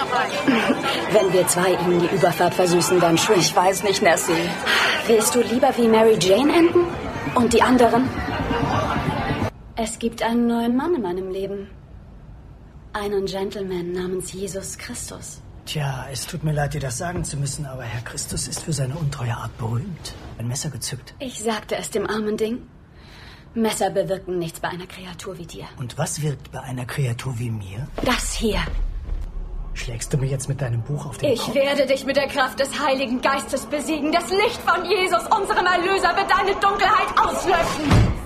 Wenn wir zwei ihnen die Überfahrt versüßen, dann schon. Ich weiß nicht, Nessie. Willst du lieber wie Mary Jane enden? Und die anderen? Es gibt einen neuen Mann in meinem Leben. Einen Gentleman namens Jesus Christus. Tja, es tut mir leid, dir das sagen zu müssen, aber Herr Christus ist für seine untreue Art berühmt. Ein Messer gezückt. Ich sagte es dem armen Ding. Messer bewirken nichts bei einer Kreatur wie dir. Und was wirkt bei einer Kreatur wie mir? Das hier. Schlägst du mir jetzt mit deinem Buch auf den Kopf? Ich werde dich mit der Kraft des Heiligen Geistes besiegen. Das Licht von Jesus, unserem Erlöser, wird deine Dunkelheit auslöschen.